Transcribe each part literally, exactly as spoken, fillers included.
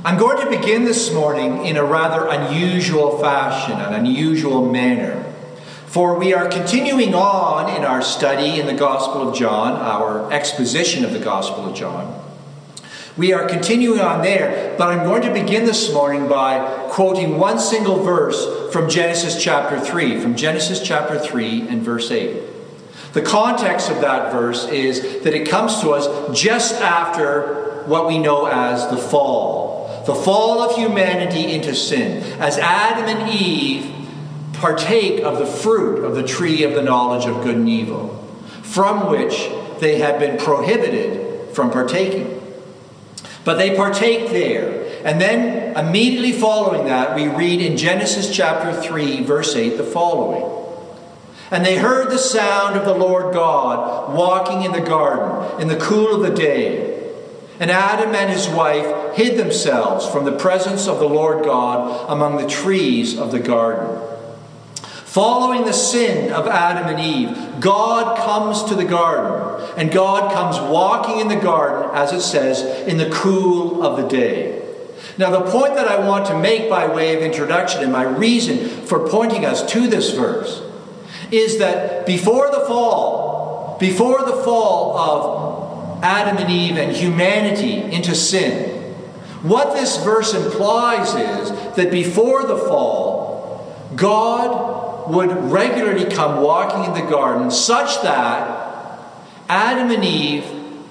I'm going to begin this morning in a rather unusual fashion, an unusual manner. For we are continuing on in our study in the Gospel of John, our exposition of the Gospel of John. We are continuing on there, but I'm going to begin this morning by quoting one single verse from Genesis chapter three, from Genesis chapter three and verse eight. The context of that verse is that it comes to us just after what we know as the fall. The fall of humanity into sin, as Adam and Eve partake of the fruit of the tree of the knowledge of good and evil, from which they had been prohibited from partaking. But they partake there. And then immediately following that, we read in Genesis chapter three, verse eight, the following. And they heard the sound of the Lord God walking in the garden in the cool of the day. And Adam and his wife hid themselves from the presence of the Lord God among the trees of the garden. Following the sin of Adam and Eve, God comes to the garden, and God comes walking in the garden, as it says, in the cool of the day. Now, the point that I want to make by way of introduction and my reason for pointing us to this verse is that before the fall, before the fall of Adam and Eve and humanity into sin, what this verse implies is that before the fall, God would regularly come walking in the garden such that Adam and Eve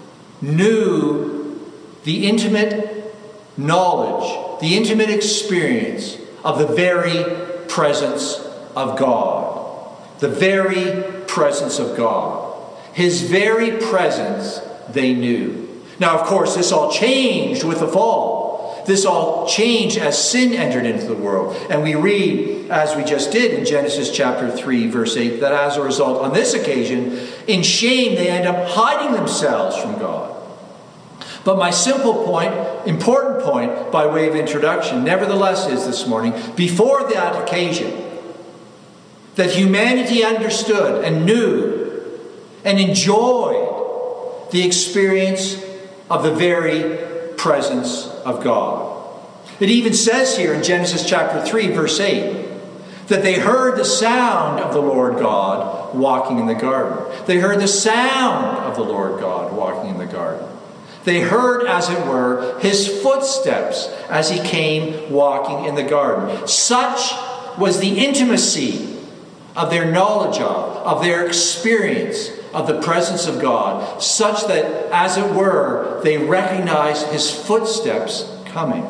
knew the intimate knowledge, the intimate experience of the very presence of God. The very presence of God. His very presence they knew. Now, of course, this all changed with the fall. This all changed as sin entered into the world. And we read, as we just did in Genesis chapter three, verse eight, that as a result, on this occasion, in shame, they end up hiding themselves from God. But my simple point, important point, by way of introduction, nevertheless is this morning, before that occasion, that humanity understood and knew and enjoyed the experience of the very presence of God. It even says here in Genesis chapter three, verse eight, that they heard the sound of the Lord God walking in the garden. They heard the sound of the Lord God walking in the garden. They heard, as it were, his footsteps as he came walking in the garden. Such was the intimacy of their knowledge of, of their experience of the presence of God, such that, as it were, they recognized his footsteps coming.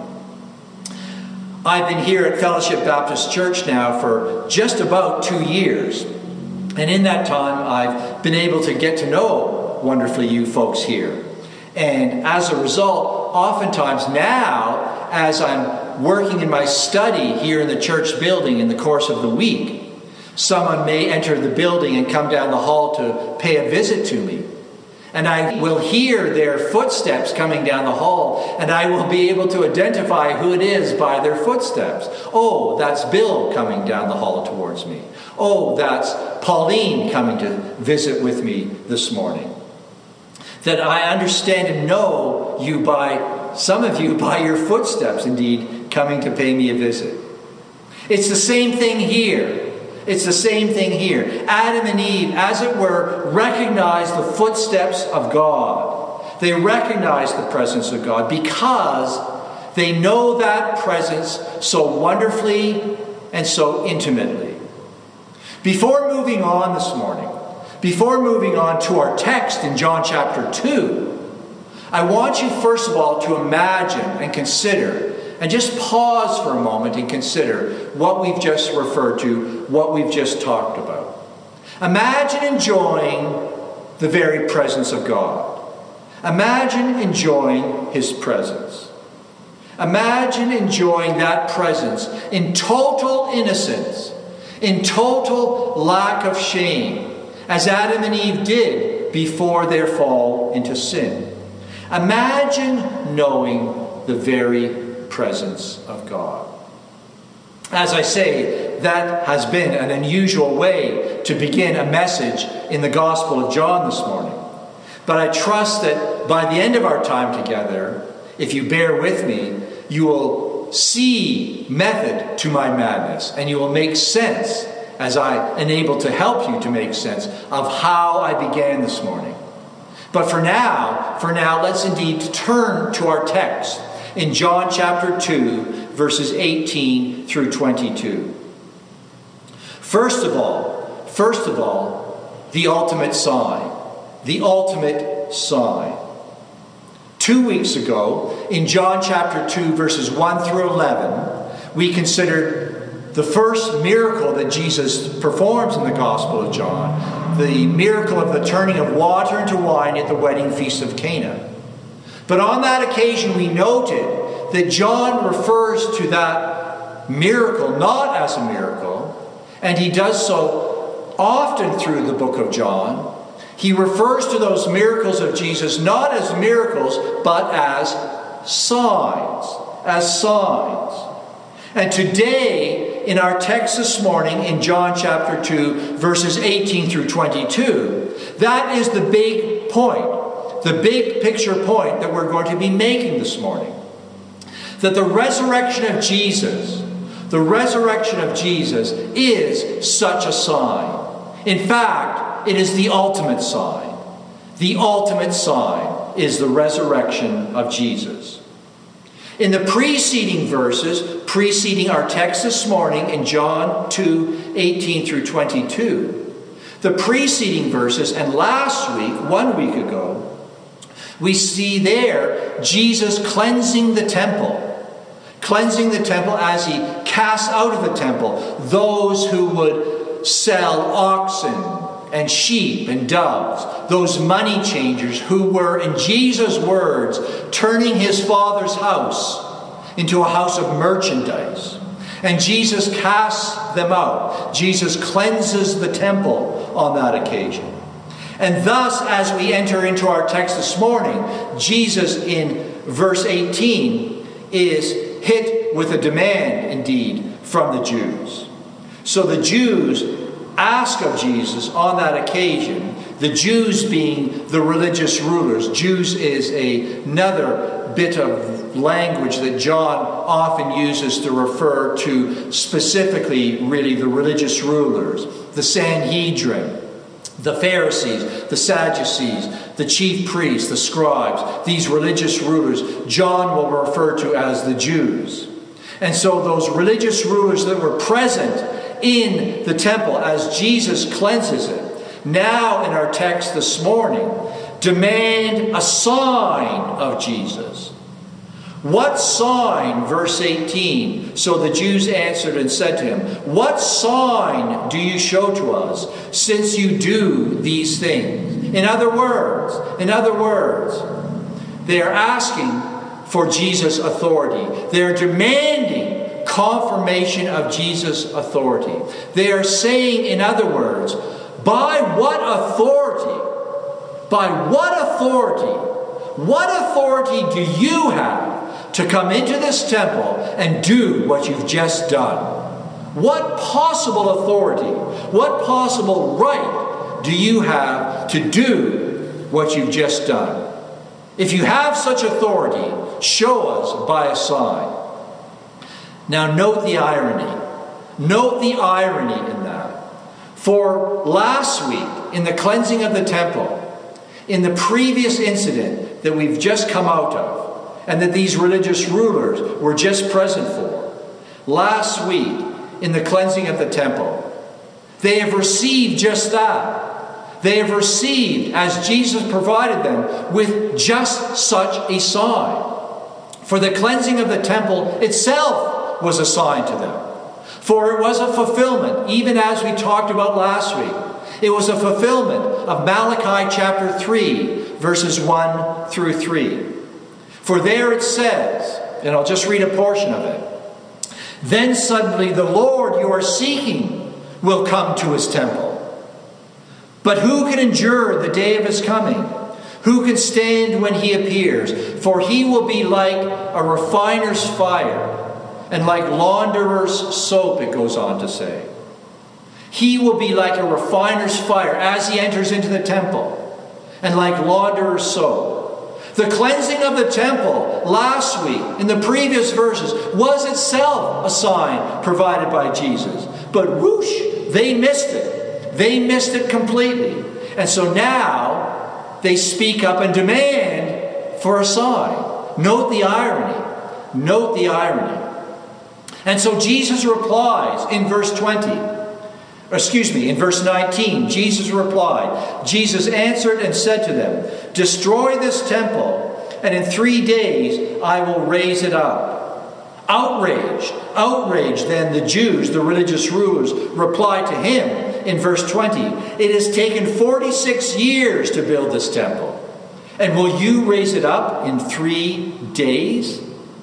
I've been here at Fellowship Baptist Church now for just about two years. And in that time, I've been able to get to know wonderfully you folks here. And as a result, oftentimes now, as I'm working in my study here in the church building in the course of the week, someone may enter the building and come down the hall to pay a visit to me. And I will hear their footsteps coming down the hall, and I will be able to identify who it is by their footsteps. Oh, that's Bill coming down the hall towards me. Oh, that's Pauline coming to visit with me this morning. That I understand and know you by, some of you, by your footsteps, indeed, coming to pay me a visit. It's the same thing here. It's the same thing here. Adam and Eve, as it were, recognized the footsteps of God. They recognize the presence of God because they know that presence so wonderfully and so intimately. Before moving on this morning, before moving on to our text in John chapter two, I want you first of all to imagine and consider and just pause for a moment and consider what we've just referred to, what we've just talked about. Imagine enjoying the very presence of God. Imagine enjoying his presence. Imagine enjoying that presence in total innocence, in total lack of shame, as Adam and Eve did before their fall into sin. Imagine knowing the very presence of God. As I say, that has been an unusual way to begin a message in the Gospel of John this morning. But I trust that by the end of our time together, if you bear with me, you will see method to my madness, and you will make sense as I am able to help you to make sense of how I began this morning. But for now, for now, let's indeed turn to our text in John chapter two, verses eighteen through twenty-two. First of all, first of all, the ultimate sign. The ultimate sign. Two weeks ago, in John chapter two, verses one through eleven, we considered the first miracle that Jesus performs in the Gospel of John, the miracle of the turning of water into wine at the wedding feast of Cana. But on that occasion, we noted that John refers to that miracle not as a miracle, and he does so often through the book of John. He refers to those miracles of Jesus not as miracles, but as signs. As signs. And today, in our text this morning, in John chapter two, verses eighteen through twenty-two, that is the big point, the big picture point that we're going to be making this morning. That the resurrection of Jesus, the resurrection of Jesus is such a sign. In fact, it is the ultimate sign. The ultimate sign is the resurrection of Jesus. In the preceding verses, preceding our text this morning in John two, eighteen through twenty-two, the preceding verses, and last week, one week ago, we see there Jesus cleansing the temple. Cleansing the temple as he casts out of the temple those who would sell oxen and sheep and doves, those money changers who were, in Jesus' words, turning his Father's house into a house of merchandise. And Jesus casts them out. Jesus cleanses the temple on that occasion. And thus, as we enter into our text this morning, Jesus in verse eighteen is hit with a demand, indeed, from the Jews. So the Jews ask of Jesus on that occasion, the Jews being the religious rulers. Jews is a, another bit of language that John often uses to refer to specifically, really, the religious rulers. The Sanhedrin, the Pharisees, the Sadducees, the chief priests, the scribes, these religious rulers, John will refer to as the Jews. And so those religious rulers that were present in the temple as Jesus cleanses it, now in our text this morning, demand a sign of Jesus. What sign, verse eighteen, so the Jews answered and said to him, what sign do you show to us, since you do these things? In other words, in other words, they are asking for Jesus' authority. They are demanding confirmation of Jesus' authority. They are saying, in other words, by what authority, by what authority, what authority do you have to come into this temple and do what you've just done? What possible authority, what possible right do you have to do what you've just done? If you have such authority, show us by a sign. Now note the irony. Note the irony in that. For last week, in the cleansing of the temple, in the previous incident that we've just come out of, and that these religious rulers were just present for, last week, in the cleansing of the temple, they have received just that. They have received, as Jesus provided them, with just such a sign. For the cleansing of the temple itself was a sign to them. For it was a fulfillment, even as we talked about last week. It was a fulfillment of Malachi chapter three, verses one through three. For there it says, and I'll just read a portion of it, then suddenly the Lord you are seeking will come to his temple. But who can endure the day of his coming? Who can stand when he appears? For he will be like a refiner's fire, and like launderer's soap, it goes on to say. He will be like a refiner's fire as he enters into the temple, and like launderer's soap. The cleansing of the temple last week, in the previous verses, was itself a sign provided by Jesus. But whoosh, they missed it. They missed it completely. And so now they speak up and demand for a sign. Note the irony. Note the irony. And so Jesus replies in verse twenty. Excuse me, in verse nineteen, Jesus replied. Jesus answered and said to them, "Destroy this temple, and in three days I will raise it up." Outraged, outraged then the Jews, the religious rulers, replied to him in verse twenty, "It has taken forty-six years to build this temple, and will you raise it up in three days?"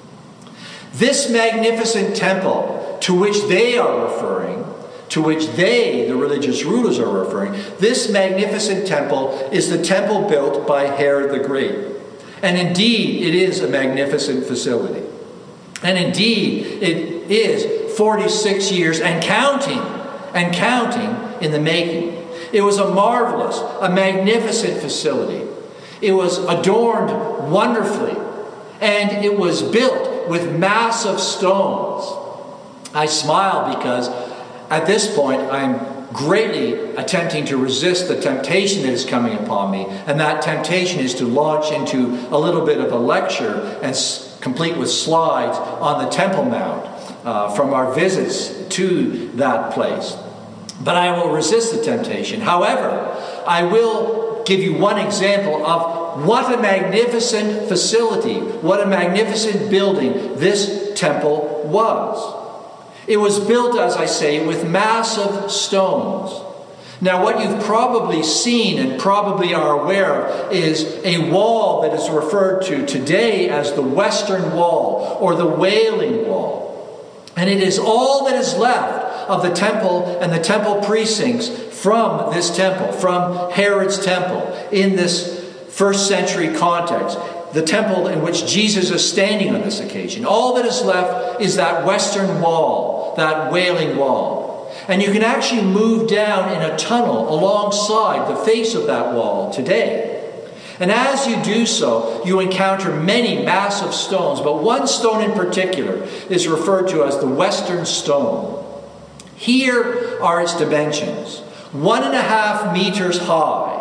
This magnificent temple to which they are referring, to which they, the religious rulers, are referring, this magnificent temple is the temple built by Herod the Great. And indeed, it is a magnificent facility. And indeed, it is forty-six years and counting, and counting in the making. It was a marvelous, a magnificent facility. It was adorned wonderfully, and it was built with massive stones. I smile because at this point, I'm greatly attempting to resist the temptation that is coming upon me. And that temptation is to launch into a little bit of a lecture, and s- complete with slides on the Temple Mount uh, from our visits to that place. But I will resist the temptation. However, I will give you one example of what a magnificent facility, what a magnificent building this temple was. It was built, as I say, with massive stones. Now, what you've probably seen and probably are aware of is a wall that is referred to today as the Western Wall or the Wailing Wall. And it is all that is left of the temple and the temple precincts from this temple, from Herod's temple, in this first century context. The temple in which Jesus is standing on this occasion. All that is left is that Western Wall, that Wailing Wall. And you can actually move down in a tunnel alongside the face of that wall today. And as you do so, you encounter many massive stones, but one stone in particular is referred to as the Western Stone. Here are its dimensions. One and a half meters high.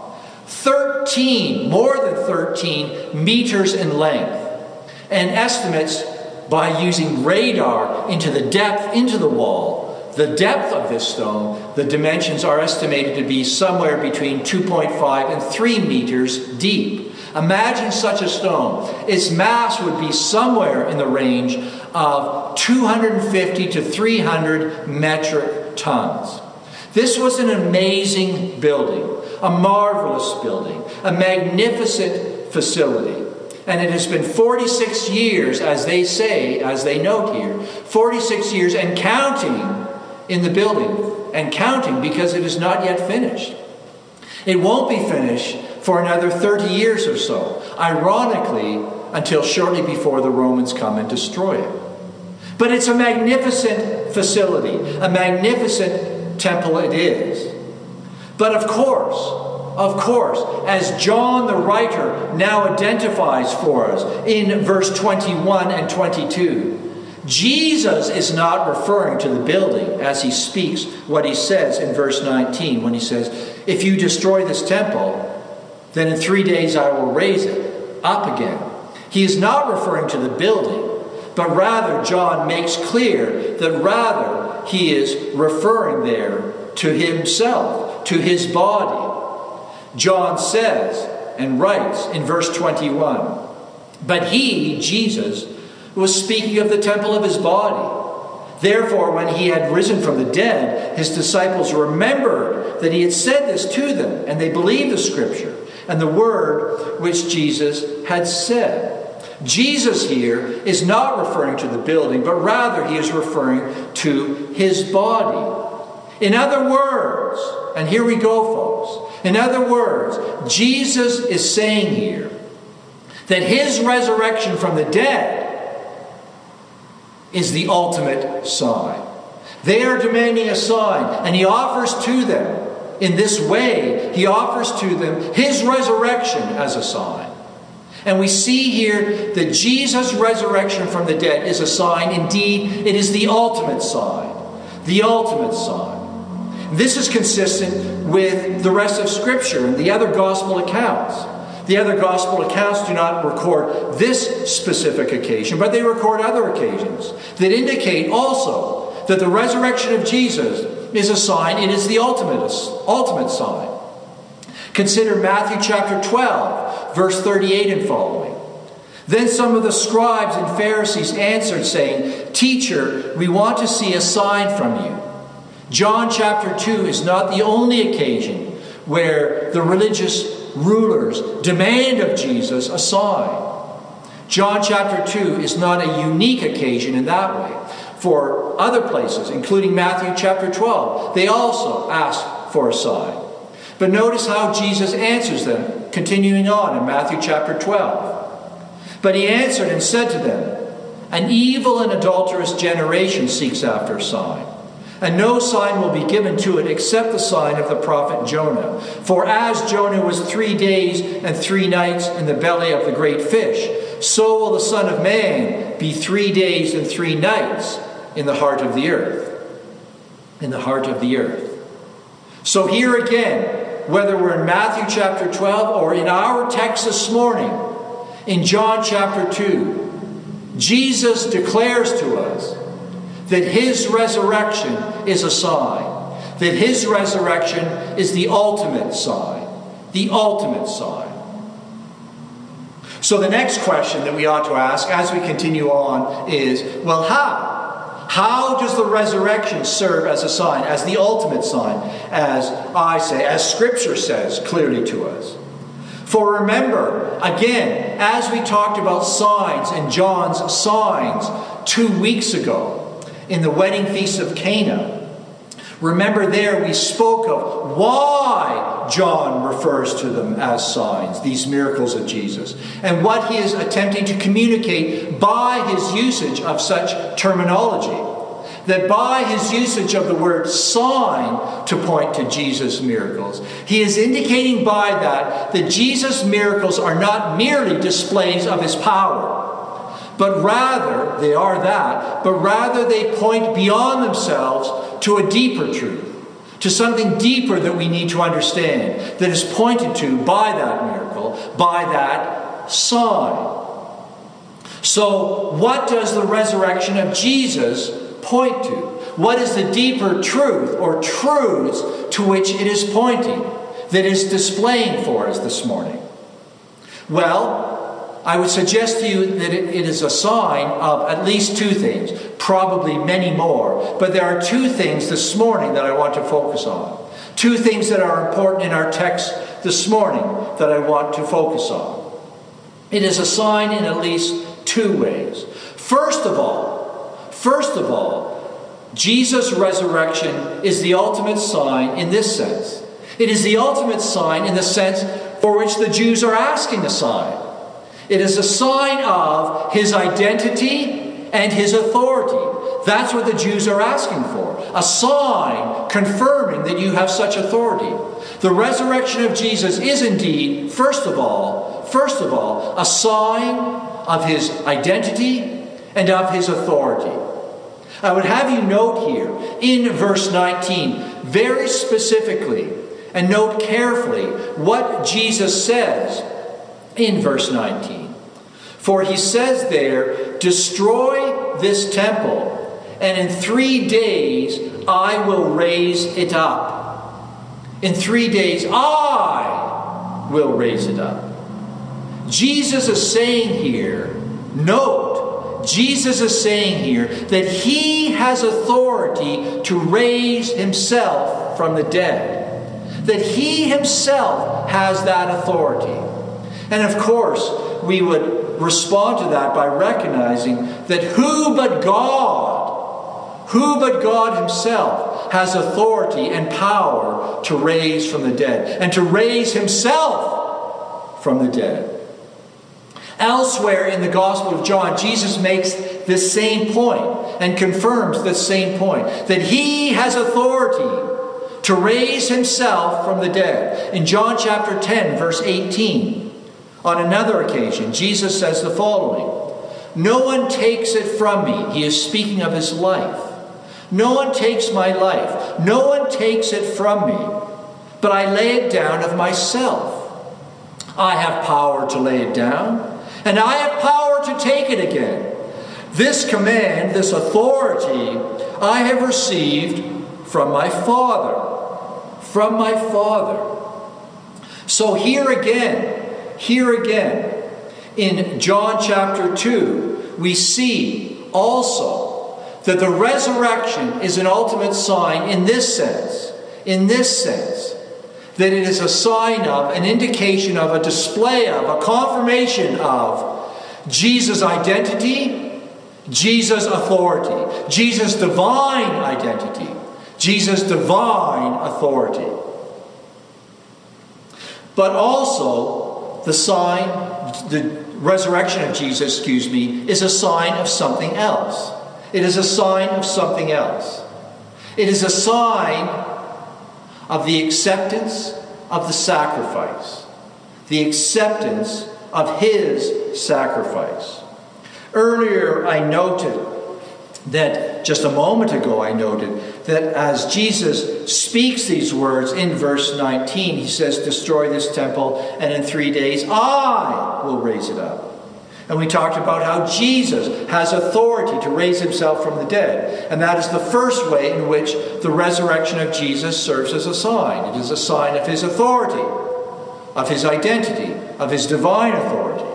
thirteen, more than thirteen meters in length. And estimates by using radar into the depth, into the wall, the depth of this stone, the dimensions are estimated to be somewhere between two point five and three meters deep. Imagine such a stone. Its mass would be somewhere in the range of two hundred fifty to three hundred metric tons. This was an amazing building. A marvelous building, a magnificent facility. And it has been forty-six years, as they say, as they note here, forty-six years and counting in the building, and counting because it is not yet finished. It won't be finished for another thirty years or so, ironically, until shortly before the Romans come and destroy it. But it's a magnificent facility, a magnificent temple it is. But of course, of course, as John the writer now identifies for us in verse twenty-one and twenty-two, Jesus is not referring to the building as he speaks what he says in verse nineteen when he says, "If you destroy this temple, then in three days I will raise it up again." He is not referring to the building, but rather John makes clear that rather he is referring there to himself, to his body. John says and writes in verse twenty-one, "But he," Jesus, "was speaking of the temple of his body. Therefore, when he had risen from the dead, his disciples remembered that he had said this to them, and they believed the scripture and the word which Jesus had said." Jesus here is not referring to the building, but rather he is referring to his body. In other words, and here we go, folks. In other words, Jesus is saying here that his resurrection from the dead is the ultimate sign. They are demanding a sign, and he offers to them, in this way, he offers to them his resurrection as a sign. And we see here that Jesus' resurrection from the dead is a sign. Indeed, it is the ultimate sign. The ultimate sign. This is consistent with the rest of Scripture and the other gospel accounts. The other gospel accounts do not record this specific occasion, but they record other occasions that indicate also that the resurrection of Jesus is a sign. It is the ultimate, ultimate sign. Consider Matthew chapter twelve, verse thirty-eight and following. Then some of the scribes and Pharisees answered, saying, "Teacher, we want to see a sign from you." John chapter two is not the only occasion where the religious rulers demand of Jesus a sign. John chapter two is not a unique occasion in that way. For other places, including Matthew chapter twelve, they also ask for a sign. But notice how Jesus answers them, continuing on in Matthew chapter twelve. But he answered and said to them, "An evil and adulterous generation seeks after a sign, and no sign will be given to it except the sign of the prophet Jonah. For as Jonah was three days and three nights in the belly of the great fish, so will the Son of Man be three days and three nights in the heart of the earth." In the heart of the earth. So here again, whether we're in Matthew chapter twelve or in our text this morning, in John chapter two, Jesus declares to us that his resurrection is a sign. That his resurrection is the ultimate sign. The ultimate sign. So the next question that we ought to ask as we continue on is, well, how? How does the resurrection serve as a sign, as the ultimate sign, as I say, as Scripture says clearly to us? For remember, again, as we talked about signs and John's signs two weeks ago in the wedding feast of Cana, remember there we spoke of why John refers to them as signs, these miracles of Jesus, and what he is attempting to communicate by his usage of such terminology. That by his usage of the word sign to point to Jesus' miracles, he is indicating by that that Jesus' miracles are not merely displays of his power, but rather, they are that, but rather they point beyond themselves to a deeper truth, to something deeper that we need to understand, that is pointed to by that miracle, by that sign. So, what does the resurrection of Jesus point to? What is the deeper truth or truths to which it is pointing, that is displaying for us this morning? Well, I would suggest to you that it, it is a sign of at least two things, probably many more, but there are two things this morning that I want to focus on. Two things that are important in our text this morning that I want to focus on. It is a sign in at least two ways. First of all, First of all, Jesus' resurrection is the ultimate sign in this sense. It is the ultimate sign in the sense for which the Jews are asking a sign. It is a sign of his identity and his authority. That's what the Jews are asking for. A sign confirming that you have such authority. The resurrection of Jesus is indeed, first of all, first of all, a sign of his identity and of his authority. I would have you note here in verse nineteen very specifically and note carefully what Jesus says in verse nineteen. For he says there, "Destroy this temple, and in three days I will raise it up." In three days I will raise it up. Jesus is saying here, note, Jesus is saying here that he has authority to raise himself from the dead. That he himself has that authority. And of course, we would respond to that by recognizing that who but God, who but God himself has authority and power to raise from the dead and to raise himself from the dead. Elsewhere in the Gospel of John, Jesus makes this same point and confirms this same point, that he has authority to raise himself from the dead. In John chapter ten, verse eighteen, On another occasion, Jesus says the following, "No one takes it from me." He is speaking of his life. "No one takes my life. No one takes it from me, but I lay it down of myself. I have power to lay it down, and I have power to take it again. This command, this authority, I have received from my Father." From my Father. So here again, here again, in John chapter two, we see also that the resurrection is an ultimate sign in this sense, in this sense, that it is a sign of, an indication of, a display of, a confirmation of Jesus' identity, Jesus' authority, Jesus' divine identity, Jesus' divine authority. But also, the sign, the resurrection of Jesus, excuse me, is a sign of something else. It is a sign of something else. It is a sign of the acceptance of the sacrifice. The acceptance of his sacrifice. Earlier I noted that, just a moment ago I noted, that as Jesus speaks these words in verse nineteen, he says, "Destroy this temple, and in three days I will raise it up." And we talked about how Jesus has authority to raise himself from the dead. And that is the first way in which the resurrection of Jesus serves as a sign. It is a sign of his authority, of his identity, of his divine authority.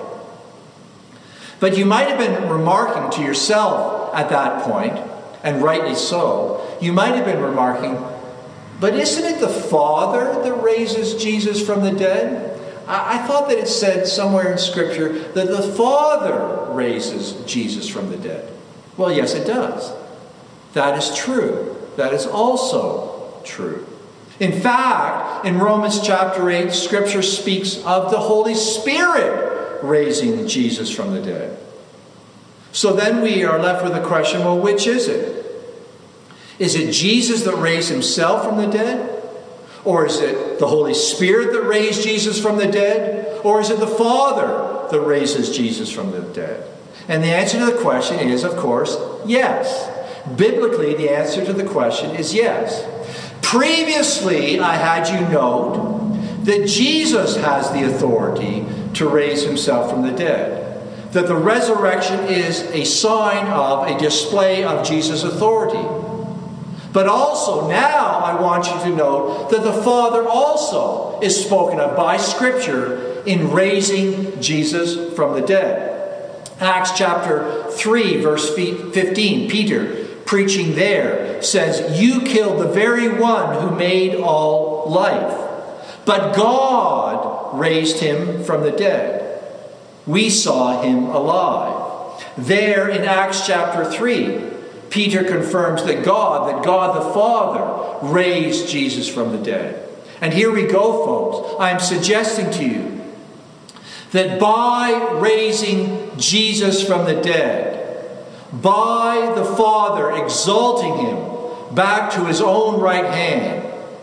But you might have been remarking to yourself at that point, and rightly so, you might have been remarking, but isn't it the Father that raises Jesus from the dead? I, I thought that it said somewhere in Scripture that the Father raises Jesus from the dead. Well, yes, it does. That is true. That is also true. In fact, in Romans chapter eight, Scripture speaks of the Holy Spirit raising Jesus from the dead. So then we are left with the question, well, which is it? Is it Jesus that raised himself from the dead? Or is it the Holy Spirit that raised Jesus from the dead? Or is it the Father that raises Jesus from the dead? And the answer to the question is, of course, yes. Biblically, the answer to the question is yes. Previously, I had you note that Jesus has the authority to raise himself from the dead. That the resurrection is a sign of, a display of Jesus' authority. But also, now I want you to note that the Father also is spoken of by Scripture in raising Jesus from the dead. Acts chapter three, verse fifteen, Peter, preaching there, says, "You killed the very one who made all life, but God raised him from the dead. We saw him alive." There in Acts chapter three, Peter confirms that God, that God the Father, raised Jesus from the dead. And here we go, folks. I am suggesting to you that by raising Jesus from the dead, by the Father exalting him back to his own right hand,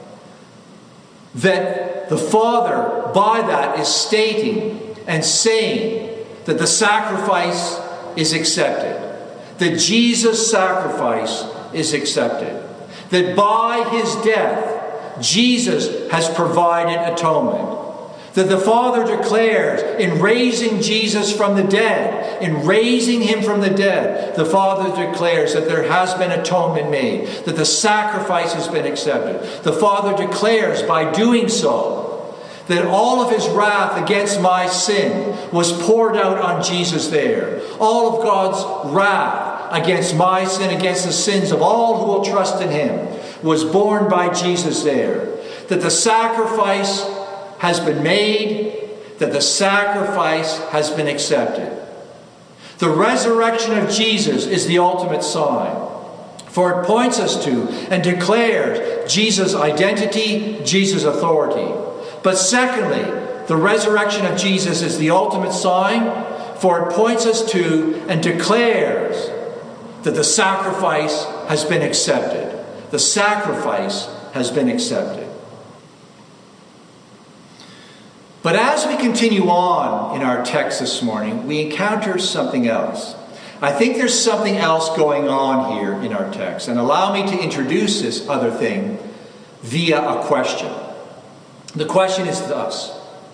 that the Father, by that, is stating and saying that the sacrifice is accepted. That Jesus' sacrifice is accepted. That by his death, Jesus has provided atonement. That the Father declares in raising Jesus from the dead, in raising him from the dead, the Father declares that there has been atonement made, that the sacrifice has been accepted. The Father declares by doing so that all of his wrath against my sin was poured out on Jesus there. All of God's wrath against my sin, against the sins of all who will trust in him, was borne by Jesus there. That the sacrifice has been made, that the sacrifice has been accepted. The resurrection of Jesus is the ultimate sign, for it points us to and declares Jesus' identity, Jesus' authority. But secondly, the resurrection of Jesus is the ultimate sign, for it points us to and declares that the sacrifice has been accepted. The sacrifice has been accepted. But as we continue on in our text this morning, we encounter something else. I think there's something else going on here in our text. And allow me to introduce this other thing via a question. The question is thus: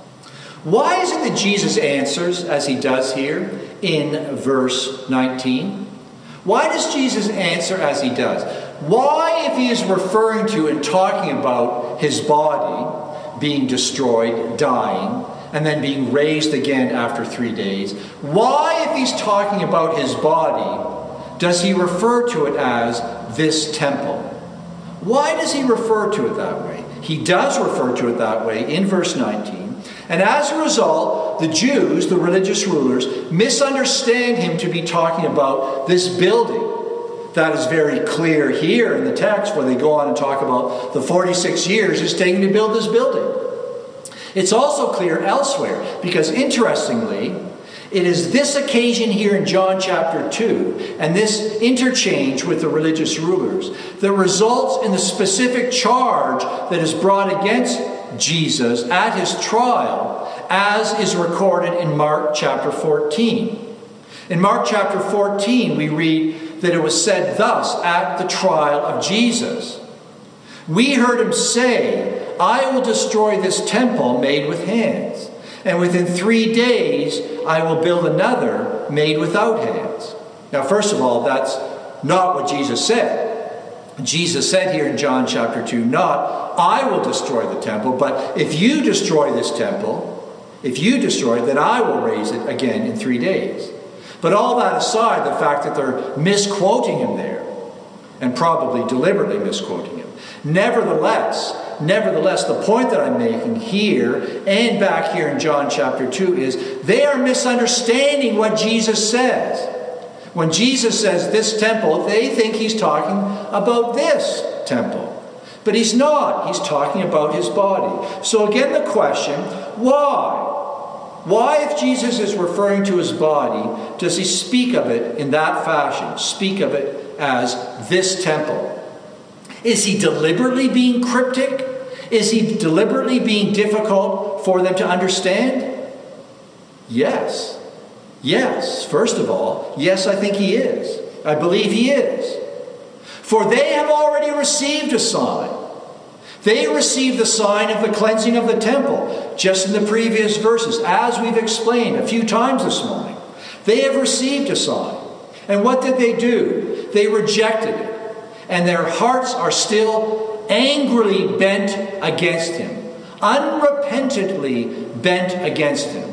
why is it that Jesus answers as he does here in verse nineteen? Why does Jesus answer as he does? Why, if he is referring to and talking about his body being destroyed, dying, and then being raised again after three days, why, if he's talking about his body, does he refer to it as this temple? Why does he refer to it that way? He does refer to it that way in verse nineteen. And as a result, the Jews, the religious rulers, misunderstand him to be talking about this building. That is very clear here in the text, where they go on and talk about the forty-six years it's taken to build this building. It's also clear elsewhere, because interestingly, it is this occasion here in John chapter two, and this interchange with the religious rulers, that results in the specific charge that is brought against Jesus at his trial, as is recorded in Mark chapter fourteen. In Mark chapter fourteen, we read that it was said thus at the trial of Jesus: "We heard him say, 'I will destroy this temple made with hands, and within three days I will build another made without hands.'" Now, first of all, that's not what Jesus said. Jesus said here in John chapter two, not, "I will destroy the temple," but "if you destroy this temple, if you destroy it, then I will raise it again in three days." But all that aside, the fact that they're misquoting him there, and probably deliberately misquoting him, nevertheless, nevertheless, the point that I'm making here and back here in John chapter two is they are misunderstanding what Jesus says. When Jesus says this temple, they think he's talking about this temple. But he's not. He's talking about his body. So again, the question, why? Why, if Jesus is referring to his body, does he speak of it in that fashion? Speak of it as this temple? Is he deliberately being cryptic? Is he deliberately being difficult for them to understand? Yes. Yes. First of all, yes, I think he is. I believe he is. For they have already received a sign. They received the sign of the cleansing of the temple, just in the previous verses, as we've explained a few times this morning. They have received a sign. And what did they do? They rejected it. And their hearts are still angrily bent against him, unrepentantly bent against him.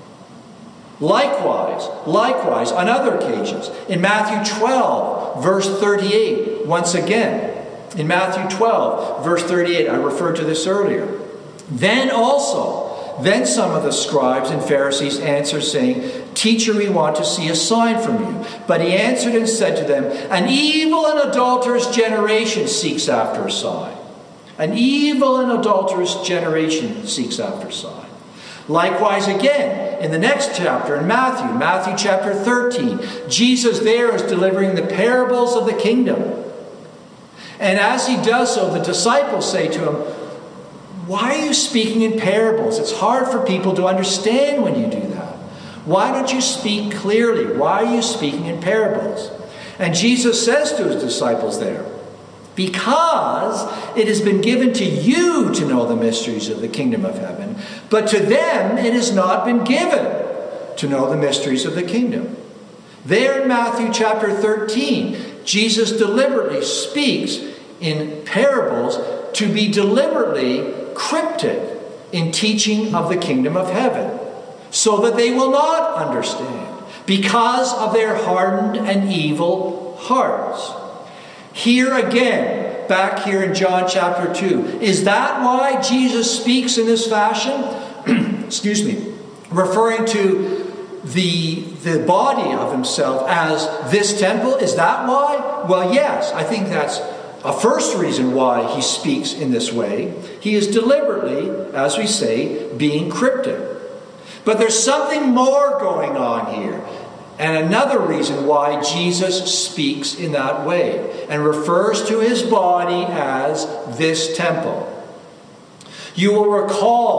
Likewise, likewise, on other occasions, in Matthew twelve, verse thirty-eight, once again, in Matthew twelve, verse thirty-eight, I referred to this earlier. Then also, then some of the scribes and Pharisees answered, saying, "Teacher, we want to see a sign from you." But he answered and said to them, "An evil and adulterous generation seeks after a sign. An evil and adulterous generation seeks after a sign." Likewise again, in the next chapter, in Matthew, Matthew chapter thirteen, Jesus there is delivering the parables of the kingdom. And as he does so, the disciples say to him, "Why are you speaking in parables? It's hard for people to understand when you do that. Why don't you speak clearly? Why are you speaking in parables?" And Jesus says to his disciples there, "Because it has been given to you to know the mysteries of the kingdom of heaven, but to them it has not been given to know the mysteries of the kingdom." There in Matthew chapter thirteen, Jesus deliberately speaks in parables to be deliberately cryptic in teaching of the kingdom of heaven, so that they will not understand because of their hardened and evil hearts. Here again, back here in John chapter two, is that why Jesus speaks in this fashion? Excuse me. Referring to the, the body of himself as this temple? Is that why? Well, yes, I think that's a first reason why he speaks in this way. He is deliberately, as we say, being cryptic. But there's something more going on here. And another reason why Jesus speaks in that way and refers to his body as this temple. You will recall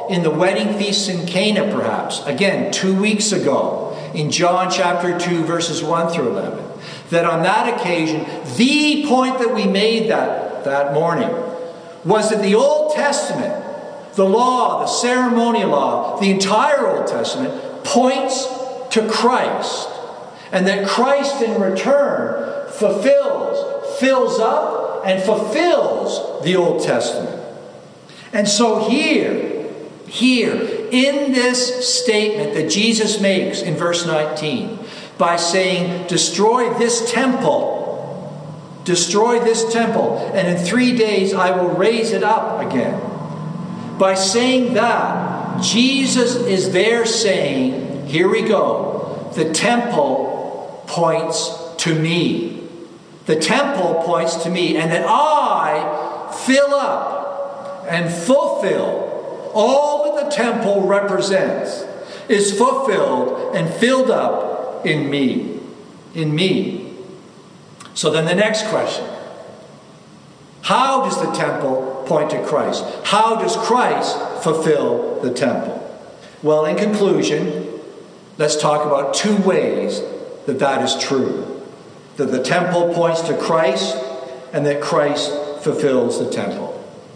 recall in the wedding feasts in Cana, perhaps, again, two weeks ago, in John chapter two, verses one through eleven, that on that occasion, the point that we made that, that morning was that the Old Testament, the law, the ceremonial law, the entire Old Testament, points to Christ. And that Christ in return fulfills, fills up and fulfills the Old Testament. And so here, here, in this statement that Jesus makes in verse nineteen, by saying, destroy this temple, destroy this temple, and in three days I will raise it up again. By saying that, Jesus is there saying, here we go, the temple points to me. The temple points to me, and that I fill up and fulfill all that the temple represents is fulfilled and filled up in me. In me. So then the next question. How does the temple point to Christ? How does Christ fulfill the temple? Well, in conclusion, let's talk about two ways that that is true. That the temple points to Christ and that Christ fulfills the temple.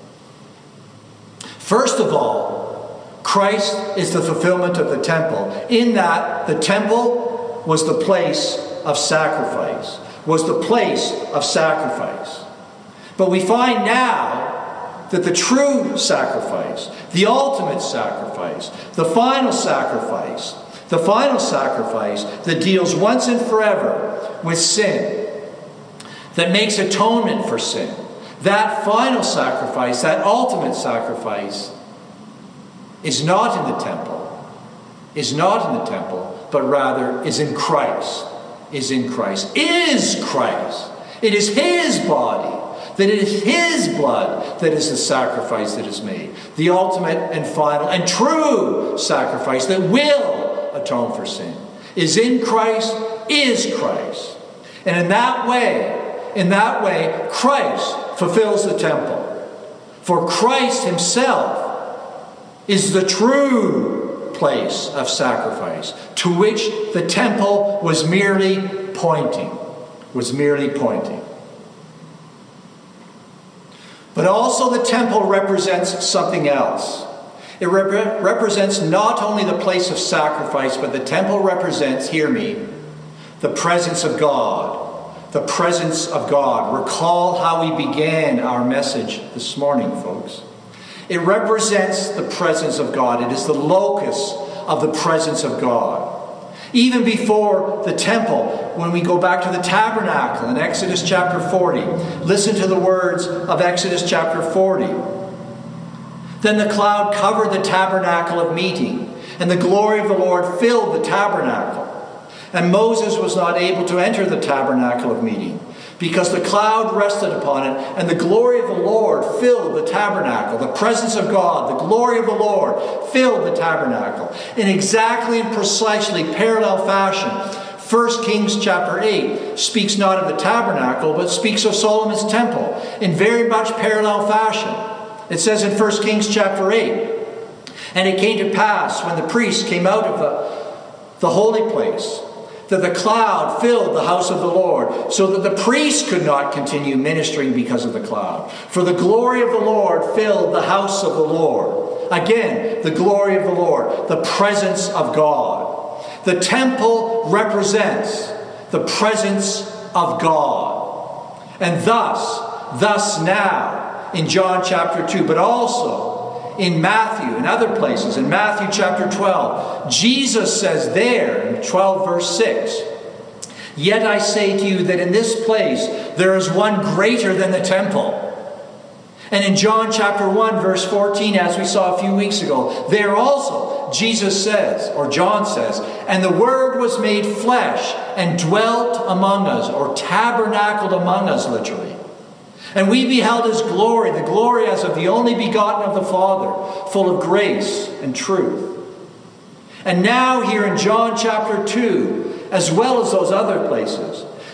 First of all, Christ is the fulfillment of the temple, in that the temple was the place of sacrifice, was the place of sacrifice. But we find now that the true sacrifice, the ultimate sacrifice, the final sacrifice, the final sacrifice that deals once and forever with sin, that makes atonement for sin, that final sacrifice, that ultimate sacrifice, is not in the temple, is not in the temple, but rather is in Christ, is in Christ, is Christ. It is His body, that it is His blood that is the sacrifice that is made. The ultimate and final and true sacrifice that will atone for sin is in Christ, is Christ. And in that way, in that way, Christ fulfills the temple. For Christ Himself is the true place of sacrifice, to which the temple was merely pointing, was merely pointing. But also the temple represents something else. It rep- represents not only the place of sacrifice, but the temple represents, hear me, the presence of God. The presence of God. Recall how we began our message this morning, folks. It represents the presence of God. It is the locus of the presence of God. Even before the temple, when we go back to the tabernacle in Exodus chapter forty, listen to the words of Exodus chapter forty. Then the cloud covered the tabernacle of meeting, and the glory of the Lord filled the tabernacle. And Moses was not able to enter the tabernacle of meeting, because the cloud rested upon it, and the glory of the Lord filled the tabernacle. The presence of God, the glory of the Lord filled the tabernacle. In exactly and precisely parallel fashion, First Kings chapter eight speaks not of the tabernacle, but speaks of Solomon's temple in very much parallel fashion. It says in First Kings chapter eight, and it came to pass when the priests came out of the, the holy place, that the cloud filled the house of the Lord, so that the priests could not continue ministering because of the cloud. For the glory of the Lord filled the house of the Lord. Again, the glory of the Lord, the presence of God. The temple represents the presence of God. And thus, thus now, in John chapter two, but also in Matthew and other places, in Matthew chapter twelve, Jesus says there in twelve verse six, yet I say to you that in this place there is one greater than the temple. And in John chapter one verse fourteen, as we saw a few weeks ago, there also Jesus says, or John says, and the Word was made flesh and dwelt among us, or tabernacled among us literally. And we beheld His glory, the glory as of the only begotten of the Father, full of grace and truth. And now here in John chapter two, as well as those other places,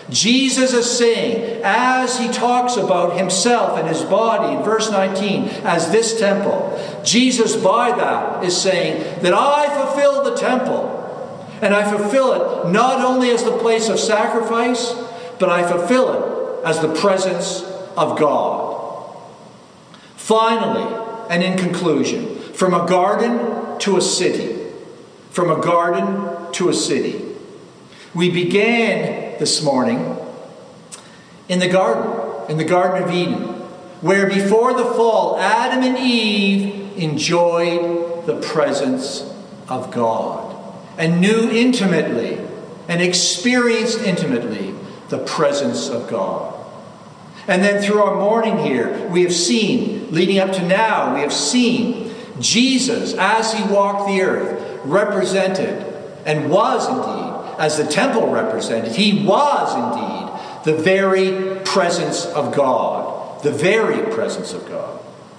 Jesus is saying, as he talks about himself and his body in verse nineteen as this temple, Jesus by that is saying that I fulfill the temple. And I fulfill it not only as the place of sacrifice, but I fulfill it as the presence of God. Finally, and in conclusion, from a garden to a city. From a garden to a city. We began this morning in the garden, in the Garden of Eden, where before the fall, Adam and Eve enjoyed the presence of God and knew intimately and experienced intimately the presence of God. And then through our morning here, we have seen, leading up to now, we have seen Jesus, as he walked the earth, represented, and was indeed, as the temple represented, he was indeed the very presence of God. The very presence of God.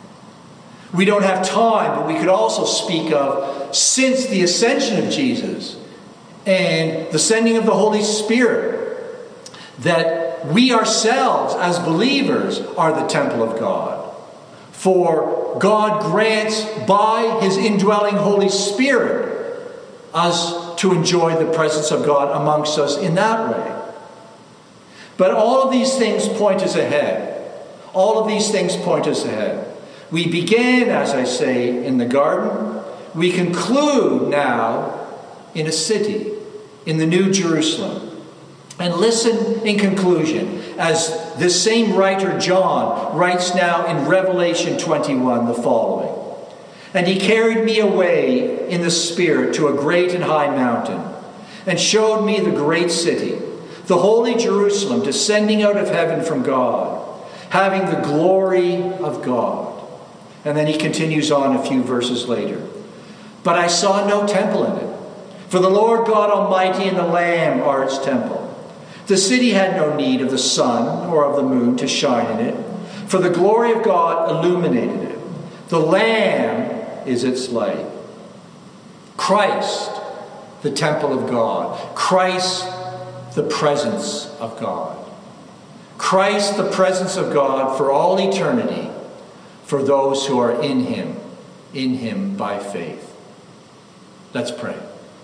We don't have time, but we could also speak of, since the ascension of Jesus and the sending of the Holy Spirit, that we ourselves as believers are the temple of God. For God grants by his indwelling Holy Spirit us to enjoy the presence of God amongst us in that way. But all of these things point us ahead. All of these things point us ahead. We began, as I say, in the garden. We conclude now in a city, in the New Jerusalem. And listen in conclusion, as this same writer John writes now in Revelation twenty-one the following. And he carried me away in the Spirit to a great and high mountain, and showed me the great city, the holy Jerusalem, descending out of heaven from God, having the glory of God. And then he continues on a few verses later. But I saw no temple in it, for the Lord God Almighty and the Lamb are its temple. The city had no need of the sun or of the moon to shine in it, for the glory of God illuminated it. The Lamb is its light. Christ, the temple of God. Christ, the presence of God. Christ, the presence of God for all eternity, for those who are in him, in him by faith. Let's pray.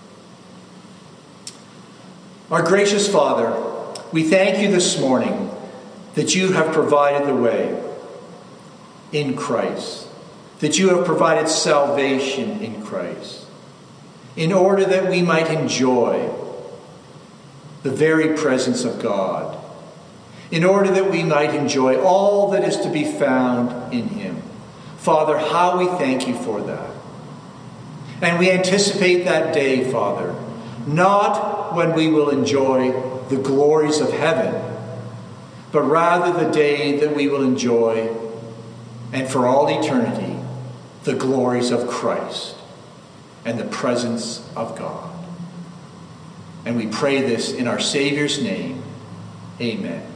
Our gracious Father, we thank you this morning that you have provided the way in Christ, that you have provided salvation in Christ, in order that we might enjoy the very presence of God, in order that we might enjoy all that is to be found in him. Father, how we thank you for that. And we anticipate that day, Father, not when we will enjoy the glories of heaven, but rather the day that we will enjoy, and for all eternity, the glories of Christ and the presence of God. And we pray this in our Savior's name. Amen.